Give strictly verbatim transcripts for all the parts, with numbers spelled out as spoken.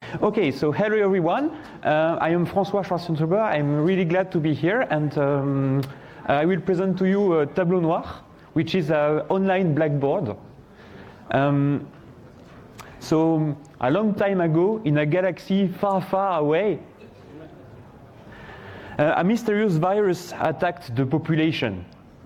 Okay, so hello everyone. Uh, I am François Schwarzenberger. I'm really glad to be here, and um, I will present to you uh, Tableau Noir, which is an online blackboard. Um, so a long time ago, in a galaxy far, far away, uh, a mysterious virus attacked the population.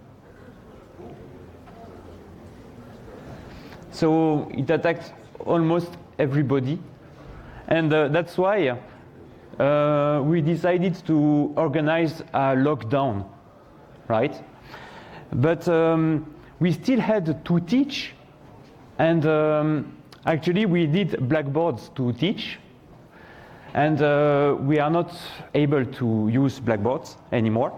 So it attacked almost everybody. And uh, that's why uh, we decided to organize a lockdown, right? But um, we still had to teach, and um, actually we did blackboards to teach, and uh, we are not able to use blackboards anymore.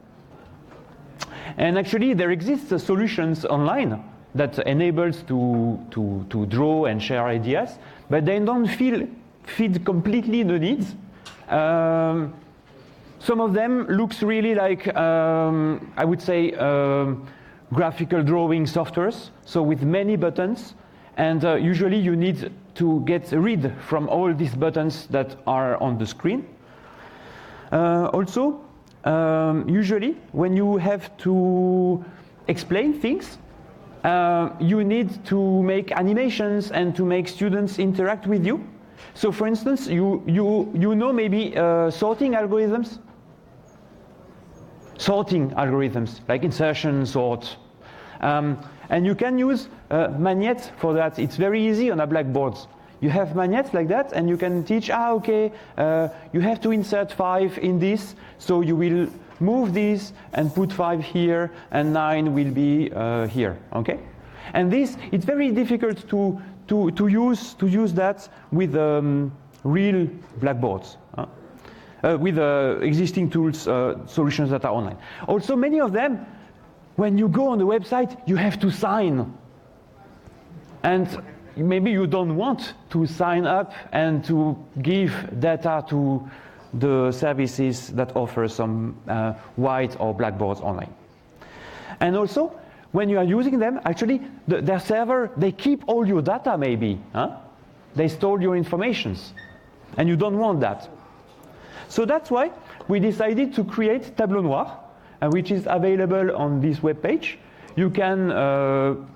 And actually there exist uh, solutions online that enables to, to, to draw and share ideas, but they don't feel feed completely the needs. Um, some of them looks really like, um, I would say, um, graphical drawing softwares, so with many buttons, and uh, usually you need to get rid from all these buttons that are on the screen. Uh, also, um, usually when you have to explain things, uh, you need to make animations and to make students interact with you. So for instance, you, you, you know maybe uh, sorting algorithms? Sorting algorithms, like insertion, sort. Um, and you can use uh, magnets for that. It's very easy on a blackboard. You have magnets like that, and you can teach, ah, okay, uh, you have to insert five in this, so you will move this and put five here, and nine will be uh, here, okay? And this, it's very difficult to, to, to, use, to use that with um, real blackboards, huh? uh, with uh, existing tools, uh, solutions that are online. Also, many of them, when you go on the website, you have to sign. And maybe you don't want to sign up and to give data to the services that offer some uh, white or blackboards online. And also, when you are using them, actually, the, their server, they keep all your data maybe. Huh? They store your informations, and you don't want that. So that's why we decided to create Tableau Noir, uh, which is available on this web page. You can uh,